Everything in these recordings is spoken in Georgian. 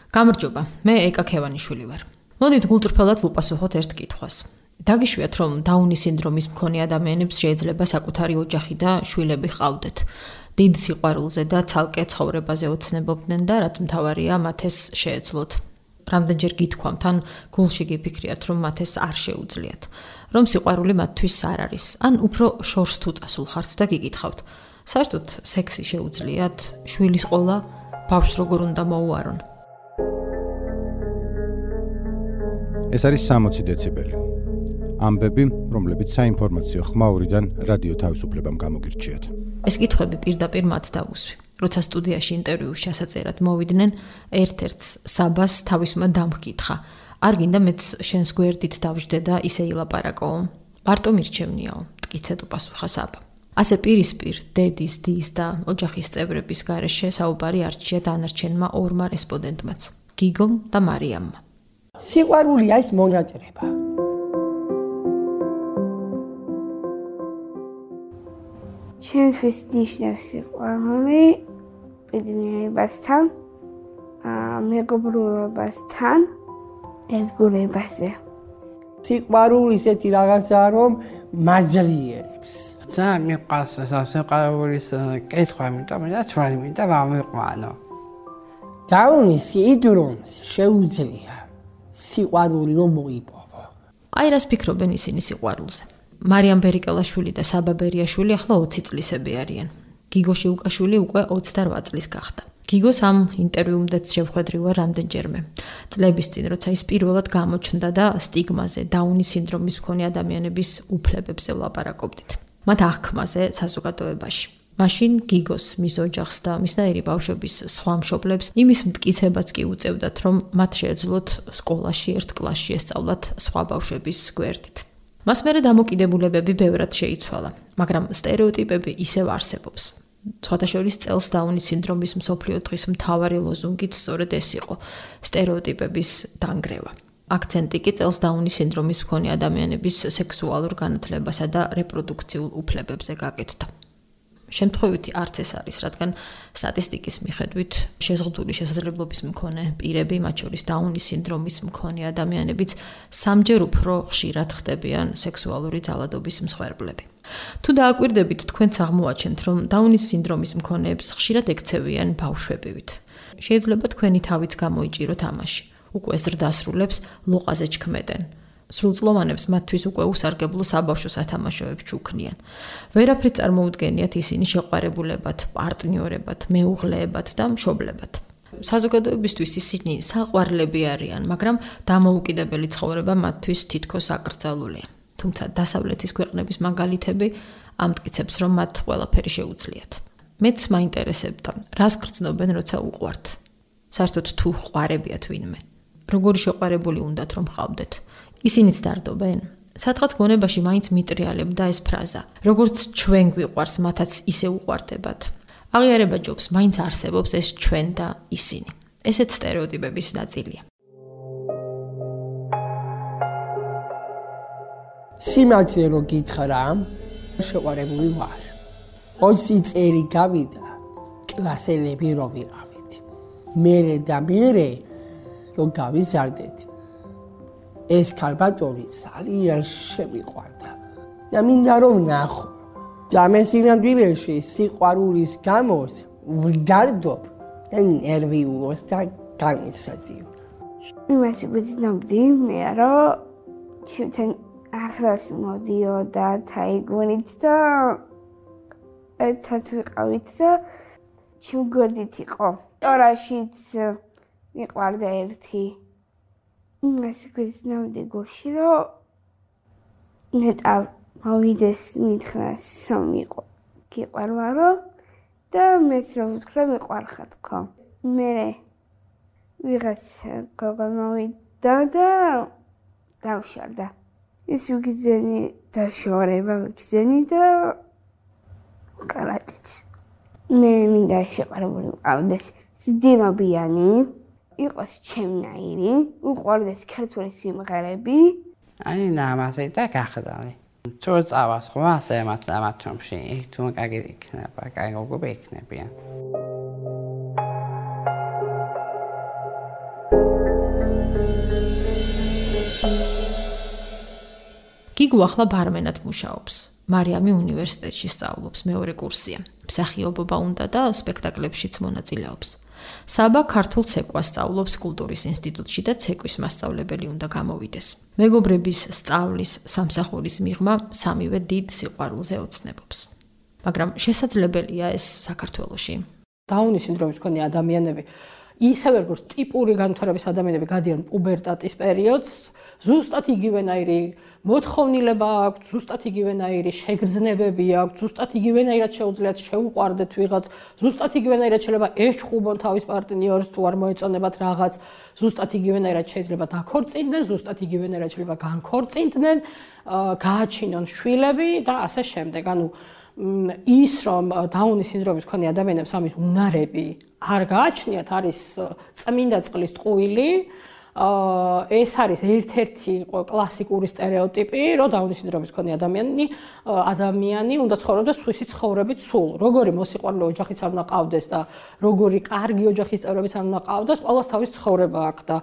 გამარჯობა, მე ეკა ქევანიშვილი ვარ. მოდით გულწრფელად ვუპასუხოთ ერთ კითხვას. დაგიშვიათ, რომ დაუნის სინდრომის მქონე ადამიანებს შეიძლება საკუთარი ოჯახი და შვილები ჰყავდეთ. დიდ სიყვარულზე და ცალკე ცხოვრებაზე ოცნებობდნენ და რაც მთავარია, მათ ეს შეეძლოთ. რამდენჯერ გითქვამთ, ან გულში გიფიქრიათ, რომ მათ ეს არ შეუძლიათ, რომ სიყვარული მათთვის არ არის, ან უფრო შორს თუ წასულ ხართ და გიგითხავთ. საერთოდ სექსი შეუძლიათ, შვილის ყოლა, ბავშვს როგორ უნდა მოუარონ? ეს არის 60 დეციბელი. ამბები, რომლებიც საინფორმაციო ხმაურიდან რადიო თავისუფლებამ გამოგირჩიათ. ეს კითხვები პირდაპირ მათ დავუსვი. როცა სტუდიაში ინტერვიუს ჩასაწერად მოვიდნენ, ერთ-ერთს საბას თავისმა დამჰკითხა. არ გინდა მეც შენს გვერდით დავждე და ისე ილაპარაკო? მარტო მირჩევნიაო, მტკიცედ უპასუხა საბა. ასე პირისპირ დედის, დის და ოჯახის წევრების გარეშე საუბარი არჩია დანარჩენმა ორმა რესპონდენტმაც, გიგომ და მარიამმა. სიყვარულია ის მონატრება. ჩემთვის ნიშნავს სიყვარული ბედნიერებასთან, მეგობრობასთან, ერთგულებაზე. სიყვარული ისეთი რაღაცაა, რომ მაძლიერებს. ძალიან მიყვარს სიყვარულის კითხვა, იმიტომ რომ ცვალი მინდა ვამიყვანო. დაუნის სინდრომს შეუძლია სიყვარული რომ მოიპოვო. აი რას ფიქრობენ ისინი სიყვარულზე? მარიამ ბერიკელაშვილი და საბა ბერიაშვილი ახლა 20 წლისები არიან. გიგო შიუკაშვილი უკვე 28 წლის გახდა. გიგოს ამ ინტერვიუმდეც შევხვედრივარ რამდენჯერმე. წლების წინ, როცა ის პირველად გამოჩნდა და სტიგმაზე, დაუნის სინდრომის მქონე ადამიანების უფლებებზე ვლაპარაკობდით. მათ აღქმაზე საზოგადოებაში. მაშინ გიგოს, მის ოჯახს და მისნაირი ბავშვების სხვა მშობლებს იმის მტკიცებაც კი უწევდათ, რომ მათ შეეძლოთ სკოლაში ერთ კლასში ესწავლათ სხვა ბავშვების გვერდით. მას მერე დამოკიდებულებები ბევრად შეიცვალა, მაგრამ სტერეოტიპები ისევ არსებობს. სხვათა შორის წელს დაუნის სინდრომის მსოფლიო დღის მთავარი ლოზუნგით სწორედ ეს იყო სტერეოტიპების დანგრევა. აქცენტი კი წელს დაუნის სინდრომის მქონე ადამიანების სექსუალურ განათლებასა და რეპროდუქციულ უფლებებზე გაკეთდა. შემთხვევითი არც ეს არის, რადგან სტატისტიკის მიხედვით შეზღუდული შესაძლებლობის მქონე პირები, მათ შორის დაუნის სინდრომის მქონე ადამიანებიც სამჯერ უფრო ხშირად ხდებიან სექსუალური ძალადობის მსხვერპლები. თუ დააკვირდებით, თქვენც აღმოაჩენთ, რომ დაუნის სინდრომის მქონეებს ხშირად ექცევიან ბავშვებივით. შეიძლება თქვენი თავიც გამოიჭიროთ ამაში. უკვე ზრდასრულებს ლოყაზე ჩქმედენ. სრულწლოვანებს მათთვის უკვე უსარგებლო საბავშვო სათამაშოებს ჩუქნიან. ვერაფრით წარმოუდგენიათ ისინი შეყვარებულებად, პარტნიორებად, მეუღლეებად და მშობლებად. საზოგადოებისთვის ისინი საყვარლები არიან, მაგრამ დამოუკიდებელი ცხოვრება მათთვის თითქოს აკრძალულია. თუმცა დასავლეთის ქვეყნების მაგალითები ამტკიცებს, რომ მათ ყველაფერი შეუძლიათ. მეც მაინტერესებდა, რას გრძნობენ, როცა უყვართ. საერთოდ თუ ყვარებიათ ვინმე. როგორი შეყვარებული უნდათ რომ ჰყავდეთ? ისინიც დარდობენ. სადღაც გონებაში მაინც მიტრიალებდა ეს ფრაზა. როგორც ჩვენ გვიყვარს, მათაც ისე უყვარდებათ. აღიარება ჯობს, მაინც არსებობს ეს ჩვენ და ისინი. ესეც სტერეოტიპების ნაწილია. სიმართლე რო გითხრა, შეყვარებული ვარ. 20 წელი გავიდა, კლასელები რო ვიყავით. მერე რო გავიზარდეთ. ეს ქალბატონი ძალიან შემიყვარდა და მინდა რომ ნახო. და მე სინამდვილეში სიყვარულის გამოს ვგარდობ და ნერვიულობს და განიცადიო. იმას ვიზნობდი მე რომ ჩემთან ახლოს მოდიოდა თაიგუნით და ერთად ვიყავით და ჩემ გვერდით იყო. ორაშიც მიყვარდა ერთი. იმას ვიზნობდი გულში რომ ნეტა მოვიდეს მითხრას რომ გიყვარვარო და მეც რომ ვთქვა მიყვარხარ თქო. მერე ვიღაც გოგო მოვიდა და დავშორდა. ის ვიგზენი დაშორება ვიგზენი და ვკალატეთ. მე მინდა შეყვარებული ვყავდეს სძინობიანი, იყოს ჩემნაირი, უყვარდეს ქართული სიმღერები. აი ნამაზე და გახდავი. თუ წავას ხო ასე ამათრომში, თუ კარგი იქნება, კარგი გოგო იქნებიან. გიგო ახლა ბარმენად მუშაობს. მარიამი უნივერსიტეტში სწავლობს, მეორე კურსია. მსახიობობა უნდა და სპექტაკლებშიც მონაწილეობს. საბა ქართულ ცეკვას სწავლობს კულტურის ინსტიტუტში და ცეკვის მასწავლებელი უნდა გამოვიდეს. მეგობრების სწავლის, სამსახურის მიღმა სამივე დიდ სიყვარულზე ოცნებობს. მაგრამ შესაძლებელია ეს საქართველოში? დაუნის სინდრომის მქონე ადამიანები ისევე როგორც ტიპური განვითარების ადამიანები გადიან პუბერტატის პერიოდს, ზუსტად იგივენაირი მოთხოვნილება აქვს, ზუსტად იგივენაირი შეგრძნებები აქვს, ზუსტად იგივენაირად შეუძლიათ შეუყვარდეთ ვიღაც, ზუსტად იგივენაირად შეიძლება ეჩხუბონ თავის პარტნიორს თუ არ მოეწონებათ რაღაც, ზუსტად იგივენაირად შეიძლება დაქორწინდნენ, ზუსტად იგივენაირად შეიძლება განქორწინდნენ, გააჩინონ შვილები და ასე შემდეგ. ანუ ის რომ დაუნის სინდრომის მქონე ადამიანებს ამის უნარები არ გააჩნიათ, არის წმინდა წყლის ტყუილი. ეს არის ერთ-ერთი კლასიკური სტერეოტიპი, რომ დაუნის სინდრომის მქონე ადამიანი უნდა ცხოვრობდეს სხვისი ცხოვრებით სულ. როგორი მოსიყვარულე ოჯახიც არ უნდა ყავდეს და როგორი კარგი ოჯახის წევრებიც არ უნდა ყავდეს, ყველას თავის ცხოვრება აქვს და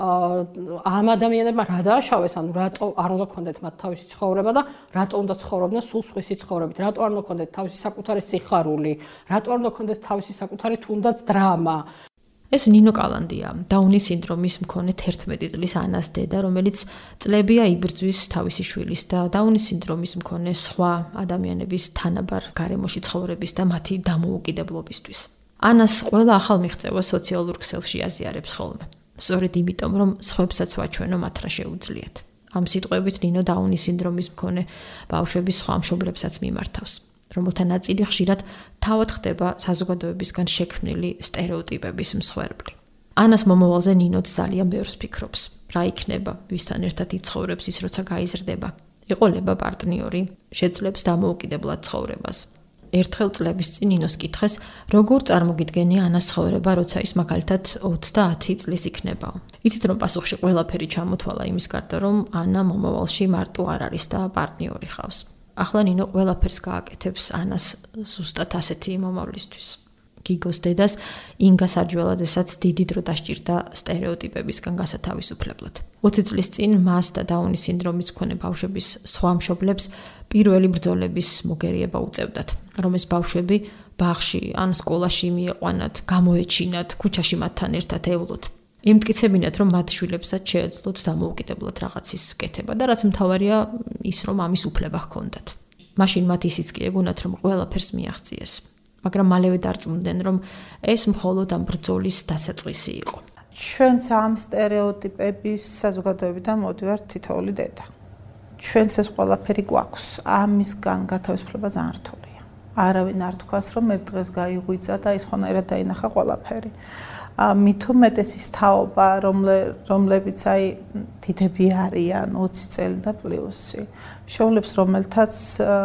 ამ ადამიანებმა რა დააშავეს, ანუ რატო არ უნდა ქონდეთ მათ თავისი ცხოვრება და რატო უნდა ცხოვრობდნენ სულ სხვისი ცხოვრებით, რატო არ უნდა ქონდეთ თავისი საკუთარი სიხარული, რატო არ უნდა ქონდეთ თავისი საკუთარი თუნდაც დრამა. ეს ნინო კალანდია, დაუნის სინდრომის მქონე 11 წლის ანას დედა, რომელიც წლებია იბრძვის თავისი შვილის და დაუნის სინდრომის მქონე სხვა ადამიანების თანაბარ გარემოში ცხოვრების და მათი დამოუკიდებლობისთვის. ანას ყველა ახალ მიღწევა სოციალურ ქსელში აზიარებს ხოლმე. სწორედ იმიტომ, რომ სხვებსაც ვაჩვენო მათ რა შეუძლიათ. ამ სიტყვებით ნინო დაუნის სინდრომის მქონე ბავშვების სხვა მშობლებსაც მიმართავს, რომელთა ნაწილი ხშირად თავად ხდება საზოგადოებისგან შექმნილი სტერეოტიპების მსხვერპლი. ანას მომავალზე ნინოც ძალიან ბევრს ფიქრობს. რა იქნება, ვისთან ერთად იცხოვრებს ის, როცა გაიზრდება? იყოლება პარტნიორი, შეძლებს დამოუკიდებლად ცხოვრებას. ერთხელ წლების წინ ნინოს კითხეს, როგორ წარმოგიდგენი ანას ცხოვრება, როცა ის მაგალითად 30 წლის იქნებაო. იცით, რომ პასუხში ყველაფერი ჩამოთვალა იმის გარდა, რომ ანა მომავალში მარტო არ არის და პარტნიორი ხავს. ახლა ნინო ყველაფერს გააკეთებს ანას ზუსტად ასეთი მომავლისთვის. გიგოს დედას ინგა სარჯველაძესაც დიდი დრო დასჭირდა სტერეოტიპებისგან გასათავისუფლებლად. 20 წლის წინ მას და დაუნის სინდრომის მქონე ბავშვების სხვა მშობლებს პირველი ბრძოლების მოგერიება უწევდათ, რომ ეს ბავშვები ბაღში ან სკოლაში მieყვანათ, გამოეჩინათ, ქუჩაში მათთან ერთად ევლოთ. იმტკიცებინათ, რომ მათ შვილებსაც შეეძლოთ დამოუკიდებლად რაღაცის კეთება და რაც მთავარია ის, რომ ამის უფლება ჰქონდათ. მაშინ მათ ისიც კი ეგონათ, რომ ყველაფერს მიაღწიეს. მაგრამ მალევე დარწმუნდნენ, რომ ეს მხოლოდ ამ ბრძოლის დასაწყისი იყო. ჩვენც ამ სტერეოტიპების საზოგადოებიდან მოდივართ თითოეული დედა. ჩვენც ეს ყველაფერი გვაქვს. ამისგან გათავისუფლება ძალიან რთულია. არავინ არ თქვას, რომ ერთ დღეს გაიღვიძა და ის ხონერად დაინახა ყველაფერი. მით უმეტეს ის თაობა, რომლებიც აი დიდები არიან 20 წელი და პლუსი. მშობლებს, რომელთაც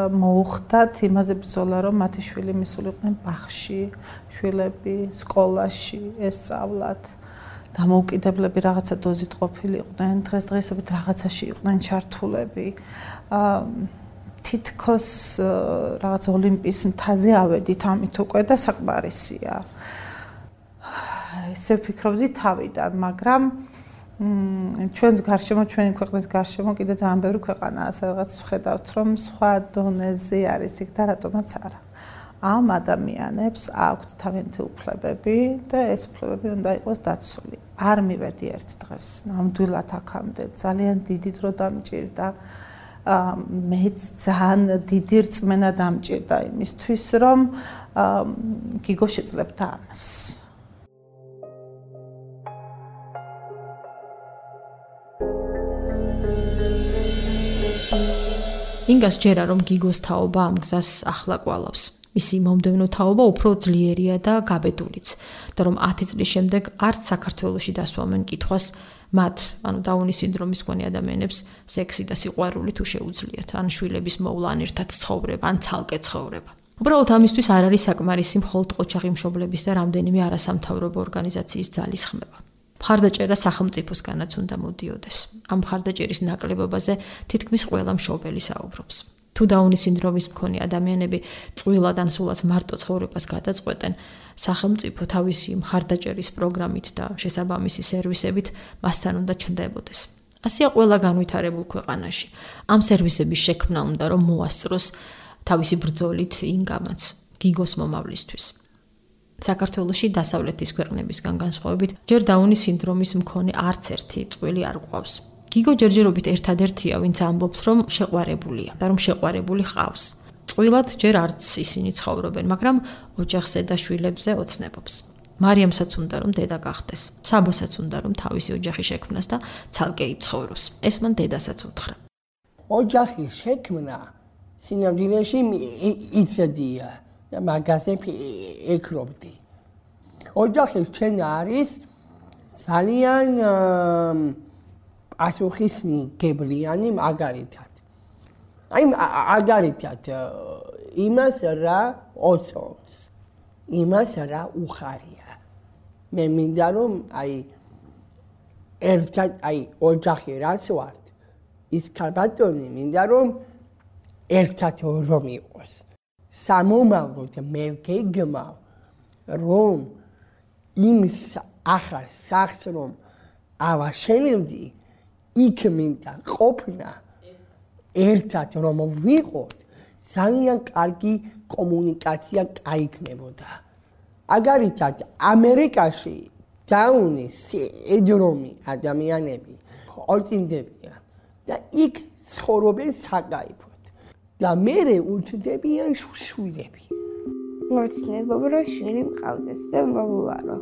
მოუხდათ იმაზე ბრძოლა, რომ მათი შვილი მისულიყვნენ ბაღში, შვილები სკოლაში ესწავლათ. დამოუკიდებლები რაღაცა დოზით ყოფილიყვნენ, დღესდღეობით რაღაცაში იყვნენ ჩართულები. თითქოს რაღაც ოლიმპის მთაზე ავედით ამით უკვე და საკმარისია. ესე ვფიქრობდი თავიდან, მაგრამ ჩვენს გარშემო, ჩვენი ქვეყნის გარშემო კიდე ძალიან ბევრი ქვეყანაა, სადაც ვხედავთ, რომ სხვა დონეზე არის იქ და რატომაც არა. ამ ადამიანებს აქვთ თავიანთი უფლებები და ეს უფლებები უნდა იყოს დაცული. არ მივედი ერთ დღეს, ნამდვილად აქამდე, ძალიან დიდი დრო დამჭირდა. მეც ძალიან დიდი რწმენა დამჭირდა იმისთვის, რომ გიგო შეძლებდა ამას. ინგას ჯერა, რომ გიგოს თაობა ამ გზას ახლა კვალავს. მისი მომდევნო თაობა უფრო ძლიერია და გაბედულიც და რომ 10 წლის შემდეგ არც საქართველოში დასვამენ კითხვას მათ, ანუ დაუნის სინდრომის მქონე ადამიანებს სექსი და სიყვარული თუ შეუძლიათ, ან შვილების მოვლა, ან ერთად ცხოვრება, ან ცალკე ცხოვრება. უბრალოდ ამისთვის არ არის საკმარისი მხოლოდ ყოჩაღი მშობლების და რამდენიმე არასამთავრობო ორგანიზაციის ძალის ხმება. მხარდაჭერა სახელმწიფოსგანაც უნდა მოდიოდეს. ამ მხარდაჭერის ნაკლებობაზე თითქმის ყველა მშობელი საუბრობს. თუ დაუნის სინდრომის მქონე ადამიანები წვილად ან სულაც მარტო ცხოვრებას გადაწყვეტენ, სახელმწიფო თავისი მხარდაჭერის პროგრამით და შესაბამისი სერვისებით მასთან უნდა ჩნდებოდეს. ასეა ყველა განვითარებულ ქვეყანაში. ამ სერვისების შექმნა უნდა რომ მოასწროს თავისი ბრძოლით ინგამაც, გიგოს მომავლისთვის. საქართველოში დასავლეთის ქვეყნებისგან განსხვავებით, ჯერ დაუნის სინდრომის მქონე არც ერთი წვილი არ გვყავს. გიგო ჯერჯერობით ერთადერთია, ვინც ამბობს, რომ შეყვარებულია და რომ შეყვარებული ჰყავს. წვილად ჯერ არც ისინი ცხოვრობენ, მაგრამ ოჯახზე და შვილებზე ოცნებობს. მარიამსაც უნდა რომ დედა გახდეს. საბასაც უნდა რომ თავისი ოჯახი შექმნას და ცალკე იცხოვროს. ეს მან დედასაც უთხრა. ოჯახის შექმნა სინამდვილეში იცედია და მაგაზე ეკრობდი. ოჯახის შექმნა არის ძალიან პასუხისმგებლიანი მაგალითად. აი მაგალითად იმას რა ოცნობს, იმას რა უხარია. მე მინდა რომ ერთად ოჯახი რაც ვართ, ის ქალბატონი მინდა რომ ერთად რომ იყოს. სამომავლოდ მე გეგმავ რომ იმ ახალ სახლს რომ ავაშენებდი, იქ მინდა ყოფნა ერთად რომ ვიყოთ, ძალიან კარგი კომუნიკაცია გაიქნებოდა. აგარითად ამერიკაში დაუნის სინდრომი ადამიანები ხორცილებიან და იქ ცხოვრობენ საკაიფოდ და მერე უჩნდებიან შვილები. მოცნებობ რომ შვილი მყავდეს და მოვუარო.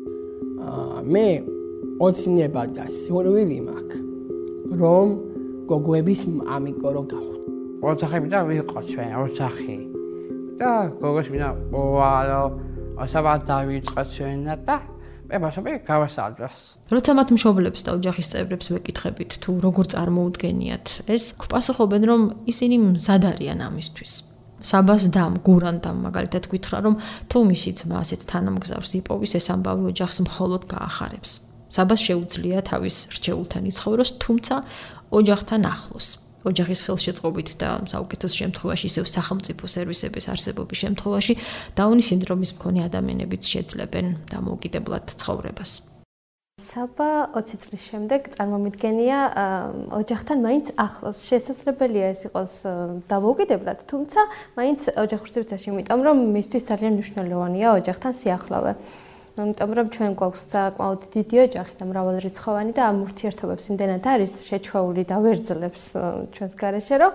მე ოცნება და სურვილი მაქვს რომ გოგოების მამიკო რო გავხდე. ოჯახები და ვიყო ჩვენ ოჯახი და გოგოს მინდა მოვალო ასაბად დავიწყო ჩვენ და მე ბავშვები გავასწავლეს. როცა მათ მშობლებს და ოჯახის წევრებს ვეკითხებით თუ როგორ წარმოუდგენიათ ეს, გვპასუხობენ რომ ისინი მზად არიან ამისთვის. საბას დამ გურანდამ მაგალითად გითხრა რომ თუ მისი ძმა ასეთ თანამგზავრს იპოვის, ეს ამბავი ოჯახს მხოლოდ გაახარებს. საბას შეუძლია თავის რჩეულთან იცხოვროს, თუმცა ოჯახთან ახლოს. ოჯახის ხელშეწყობით და საუკეთესო შემთხვევაში ისევ სახელმწიფო სერვისების არსებობის შემთხვევაში დაუნის სინდრომის მქონე ადამიანებიც შეძლებენ დამოუკიდებლად ცხოვრებას. საბა 20 წლის შემდეგ წარმომიდგენია ოჯახთან მაინც ახლოს. შესაძლებელია ეს იყოს დამოუკიდებლად, თუმცა მაინც ოჯახურ სივრცეში, იმიტომ რომ მისთვის ძალიან მნიშვნელოვანია ოჯახთან სიახლოვე. იმიტომ რომ ჩვენ გვაქვს საკმაოდ დიდი ოჯახი და მრავალრიცხოვანი და ამ ურთიერთობებს იმდენად არის შეჩვეული და ვერძლებს ჩვენს გარეშე, რომ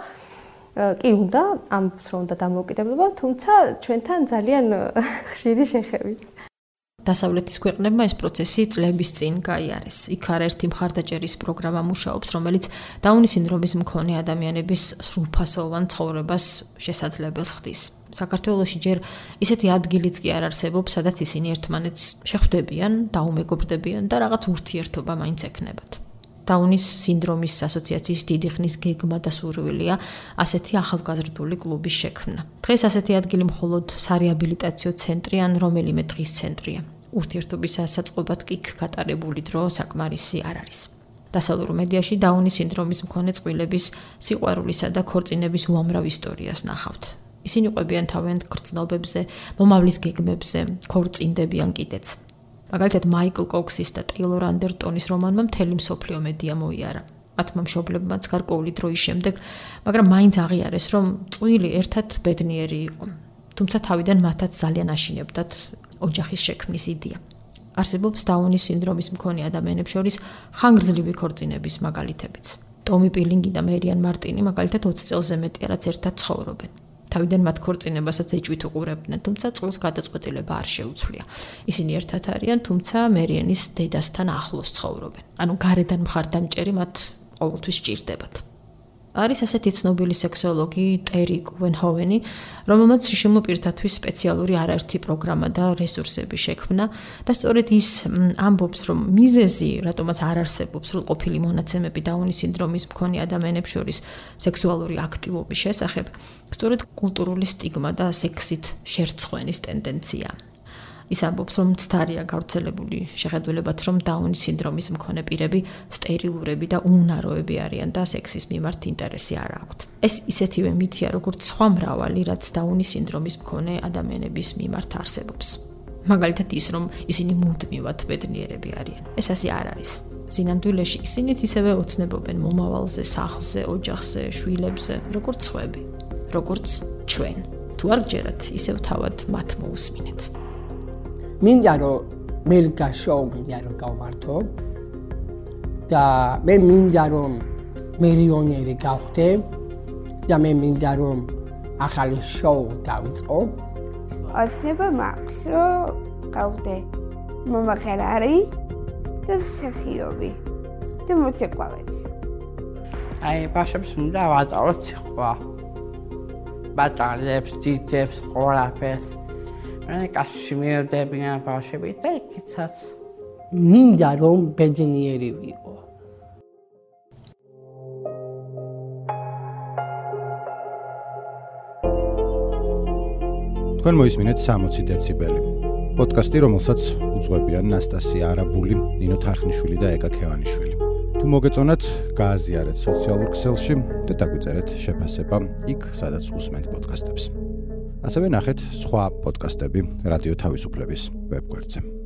კი უნდა ამბობს რომ უნდა დამოუკიდებლობა, თუმცა ჩვენთან ძალიან ხშირი შეხები. დასავლეთის ქვეყნებმა ეს პროცესი წლების წინ გაიარეს. იქ არაერთი მხარდაჭერის პროგრამა მუშაობს, რომელიც დაუნის სინდრომის მქონე ადამიანების სრულფასოვან ცხოვრებას შესაძლებელს ხდის. საქართველოში ჯერ ისეთი ადგილიც კი არ არსებობს, სადაც ისინი ერთმანეთს შეხვდებიან, დაუმეგობრდებიან და რაღაც ურთიერთობა მაინც ექნებათ. დაუნის სინდრომის ასოციაციის დიდი ხნის გეგმა და სურვილია ასეთი ახალგაზრდული კლუბის შექმნა. დღეს ასეთი ადგილი მხოლოდ სარეაბილიტაციო ცენტრი ან რომელიმე დღის ცენტრია. ურთიერთობის საწყობად კი გატარებული დრო საკმარისი არ არის. დასავლურ მედიაში დაუნის სინდრომის მქონე წყვილების სიყვარულისა და ქორწინების უამრავ ისტორიას ნახავთ. ისინი ყვებიან თავიანთ გრძნობებზე, მომავლის გეგმებზე, ქორწინდებიან კიდეც. მაგალითად, მაიკლ კოქსის და ტეილორ ანდერტონის რომანმა მთელი მსოფლიო მედია მოიარა. მათმა მშობლებმაც გარკვეული დროის შემდეგ, მაგრამ მაინც აღიარეს, რომ წვილი ერთად ბედნიერი იყო. თუმცა თავიდან მათაც ძალიან აშინებდათ ოჯახის შექმნის იდეა. არსებობს დაუნის სინდრომის მქონე ადამიანებს შორის ხანგრძლივი ქორწინების მაგალითებიც. ტომი პილინგი და მერიან მარტინი მაგალითად 20 წელზე მეტი რაც ერთად ცხოვრობენ. თავიდან მათ ქორწინებასაც ეჭვით უყურებდნენ, თუმცა წყვილს გადაწყვეტილება არ შეუძლია. ისინი ერთად არიან, თუმცა მერიანის დედასთან ახლოს ცხოვრობენ. ანუ გარედან მხარდამჭერი მათ ყოველთვის სჭირდებათ. არის ასეთი ცნობილი სექსოლოგი ტერი კუვენჰოვენი, რომელმაც შიშიმო პირთათვის სპეციალური არაერთი პროგრამა და რესურსები შექმნა და სწორედ ის ამბობს, რომ მიზეზი, რატომაც არ არსებობს სრულყოფილი მონაცემები დაუნის სინდრომის მქონე ადამიანებს შორის სექსუალური აქტივობის შესახებ, სწორედ კულტურული სტიგმა და სექსით შერცხვენის ტენდენცია. ის ამბობს, რომ მცდარია გავრცელებული შეხედულებაც, რომ დაუნის სინდრომის მქონე პირები სტერილურები და უნაროები არიან და სექსის მიმართ ინტერესი არ აქვთ. ეს ისეთივე მითია, როგორც სხვა მრავალი, რაც დაუნის სინდრომის მქონე ადამიანების მიმართ არსებობს. მაგალითად ის, რომ ისინი მუდმივად ბედნიერები არიან. ეს ასე არ არის. სინამდვილეში ისინიც ისევე ოცნებობენ მომავალზე, სახლზე, ოჯახზე, შვილებზე, როგორც სხვები, როგორც ჩვენ. თუ არ გჯერათ, ისევ თავად მათ მოусმინეთ. მინდა რომ მე გაშოუ მინდა რომ გავმართო და მე მინდა რომ მილიონერი გავხდე და მე მინდა რომ ახალი შოუ დავიწყო. ოცნება მაქვს რომ გავხდე მომღერალი და მსახიობი და მუსიკოსი. აი ბავშვებს უნდა ვაწაოთ სხვა ბატალებს, დიდებს, ყურაფეს. მე კაცი მივდებიან ბავშვები და იქიცაც. მინდა რომ ბედნიერი ვიყო. თქვენ მოისმინეთ 60 დეციბელი. პოდკასტი, რომელსაც უძღვებიან ნასტასია არაბული, ნინო თარხნიშვილი და ეკა ქევანიშვილი. თუ მოგეწონათ, გააზიარეთ სოციალურ ქსელში და დაგვიწერეთ შეფასება იქ, სადაც უსმენთ პოდკასტებს. ასევე ნახეთ სხვა პოდკასტები რადიო თავისუფლების ვებგვერდზე.